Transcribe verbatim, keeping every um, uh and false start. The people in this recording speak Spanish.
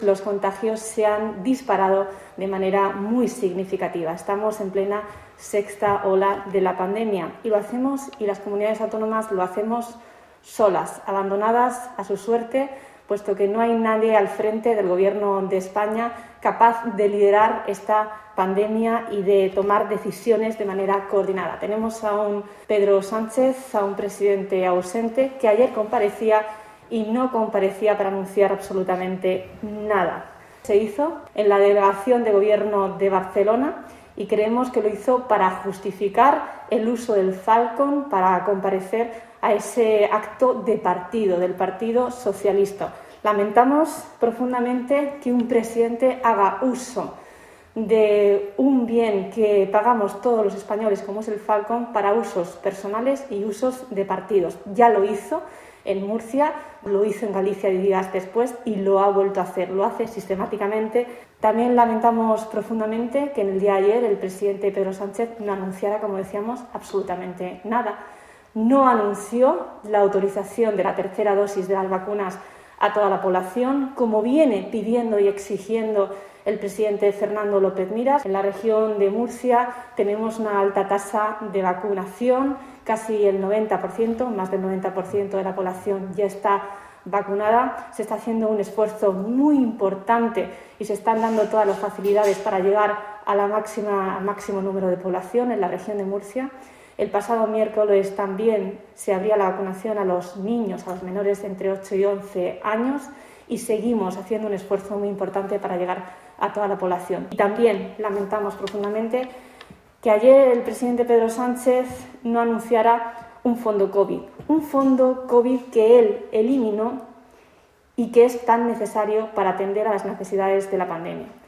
los contagios se han disparado de manera muy significativa. Estamos en plena sexta ola de la pandemia y lo hacemos, y las comunidades autónomas lo hacemos solas, abandonadas a su suerte, puesto que no hay nadie al frente del Gobierno de España capaz de liderar esta pandemia y de tomar decisiones de manera coordinada. Tenemos a un Pedro Sánchez, a un presidente ausente, que ayer comparecía y no comparecía para anunciar absolutamente nada. Se hizo en la delegación de Gobierno de Barcelona y creemos que lo hizo para justificar el uso del Falcon para comparecer a ese acto de partido, del Partido Socialista. Lamentamos profundamente que un presidente haga uso de un bien que pagamos todos los españoles, como es el Falcon, para usos personales y usos de partidos. Ya lo hizo en Murcia, lo hizo en Galicia días después y lo ha vuelto a hacer, lo hace sistemáticamente. También lamentamos profundamente que en el día de ayer el presidente Pedro Sánchez no anunciara, como decíamos, absolutamente nada. No anunció la autorización de la tercera dosis de las vacunas a toda la población, como viene pidiendo y exigiendo el presidente Fernando López Miras. En la región de Murcia tenemos una alta tasa de vacunación, casi el noventa por ciento, más del noventa por ciento de la población ya está vacunada. Se está haciendo un esfuerzo muy importante y se están dando todas las facilidades para llegar a la máxima, al máximo número de población en la región de Murcia. El pasado miércoles también se abría la vacunación a los niños, a los menores de entre ocho y once años, y seguimos haciendo un esfuerzo muy importante para llegar a toda la población. Y también lamentamos profundamente que ayer el presidente Pedro Sánchez no anunciara un fondo COVID, un fondo COVID que él eliminó y que es tan necesario para atender a las necesidades de la pandemia.